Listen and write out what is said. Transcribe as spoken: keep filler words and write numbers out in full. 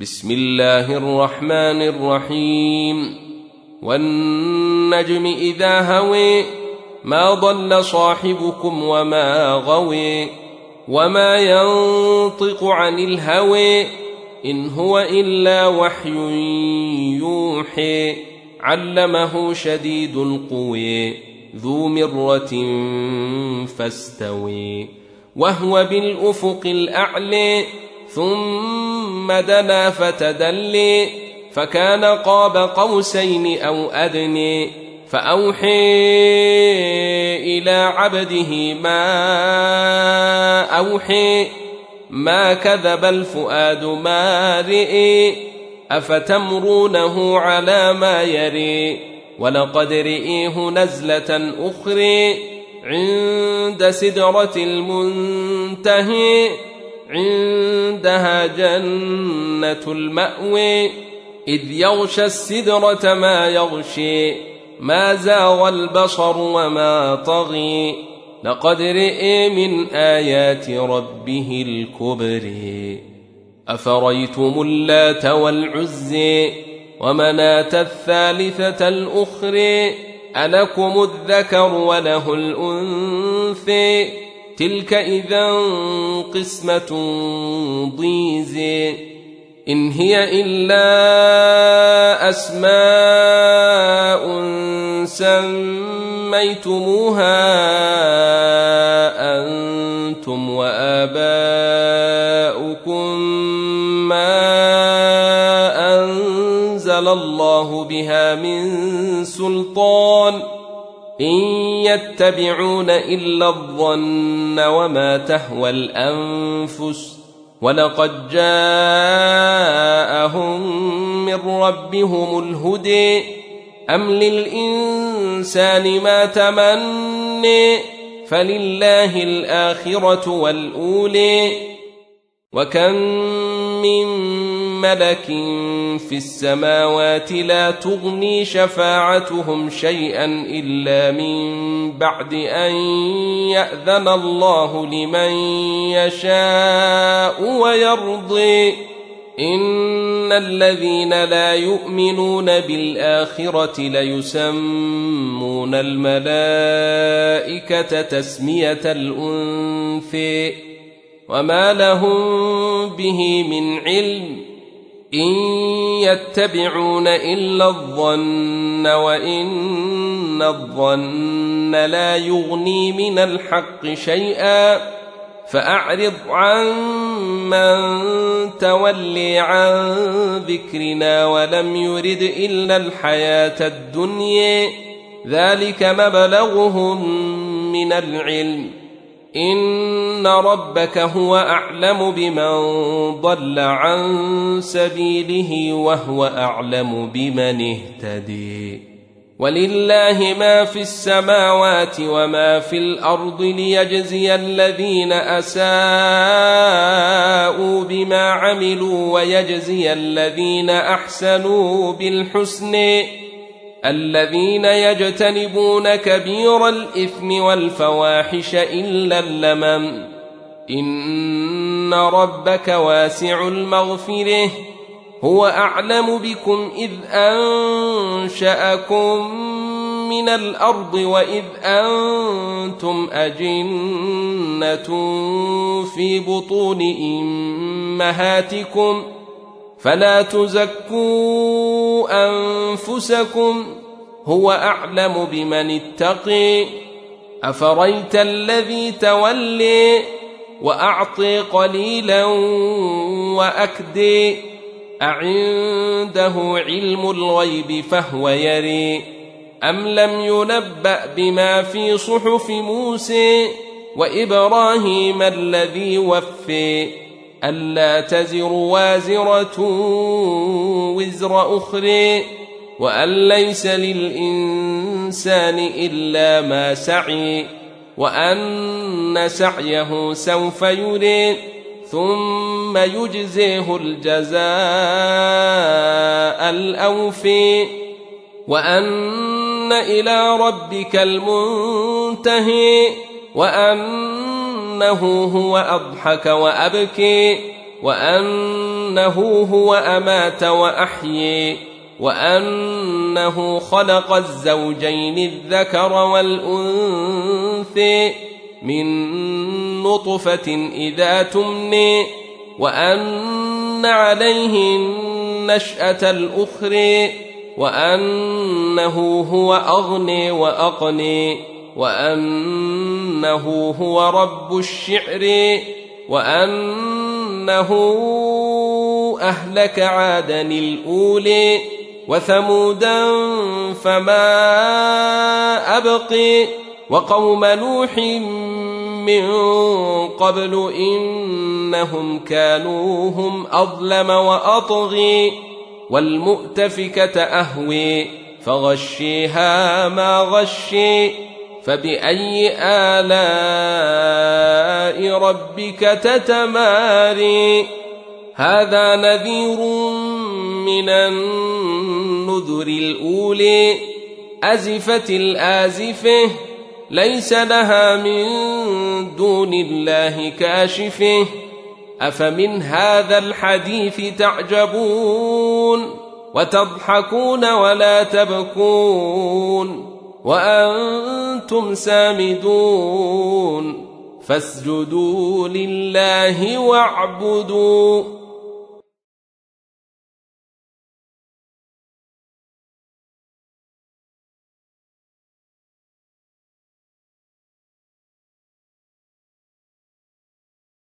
بسم الله الرحمن الرحيم والنجم إذا هوي ما ضل صاحبكم وما غوي وما ينطق عن الهوي إن هو إلا وحي يوحي علمه شديد القوي ذو مرة فاستوي وهو بالأفق الأعلى ثم دنا فتدلي فكان قاب قوسين أو أدني فأوحي إلى عبده ما أوحي ما كذب الفؤاد ما رئي أفتمرونه على ما يري ولقد رئيه نزلة أخرى عند سدرة المنتهي عندها جنة المأوي إذ يغشى السدرة ما يغشي ما زاغ البصر وما طغي لقد رئي من آيات ربه الكبر أفريتم اللات والعزي ومناة الثالثة الأخرى ألكم الذكر وله الأنثى تلك إذا قسمة ضيزى إن هي إلا أسماء سميتموها أنتم وآباؤكم ما أنزل الله بها من سلطان إن يتبعون إلا الظن وما تهوى الأنفس ولقد جاءهم من ربهم الهدى أم للإنسان ما تمني فلله الآخرة والأولى وكم من ملك في السماوات لا تغني شفاعتهم شيئا إلا من بعد أن يأذن الله لمن يشاء ويرضي إن الذين لا يؤمنون بالآخرة ليسمون الملائكة تسمية الأنثى وما لهم به من علم إن يتبعون إلا الظن وإن الظن لا يغني من الحق شيئا فأعرض عن من تولي عن ذكرنا ولم يرد إلا الحياة الدنيا ذلك مبلغهم من العلم إن ربك هو أعلم بمن ضل عن سبيله وهو أعلم بمن اهتدي ولله ما في السماوات وما في الأرض ليجزي الذين أساءوا بما عملوا ويجزي الذين أحسنوا بالحسن الذين يجتنبون كبير الإثم والفواحش إلا اللمم إن ربك واسع المغفرة هو أعلم بكم إذ أنشأكم من الأرض وإذ أنتم أجنة في بطون أمهاتكم فلا تزكوا أنفسكم هو أعلم بمن اتقي أفريت الذي تولي وأعطي قليلا وأكدي أعنده علم الغيب فهو يري أم لم ينبأ بما في صحف موسى وإبراهيم الذي وفي ألا تزر وازرة وزر أخرى وأن ليس للإنسان إلا ما سعي وأن سعيه سوف يري ثم يجزيه الجزاء الأوفي وأن إلى ربك المنتهي وأنه هو أضحك وأبكي وأنه هو أمات وأحيي وأنه خلق الزوجين الذكر والأنثى من نطفة إذا تمني وأن عليه النشأة الأخرى وأنه هو أغني وأقني وأنه هو رب الشعر وأنه أهلك عادا الأولي وثمودا فما أبقي وقوم نوح من قبل إنهم كانوا هم أظلم وأطغي والمؤتفكة أهوي فغشيها ما غشي فبأي آلاء ربك تتماري هذا نذير من النذر الأولي أزفت الآزفة ليس لها من دون الله كاشفه أفمن هذا الحديث تعجبون وتضحكون ولا تبكون وأنتم سامدون فاسجدوا لله واعبدوا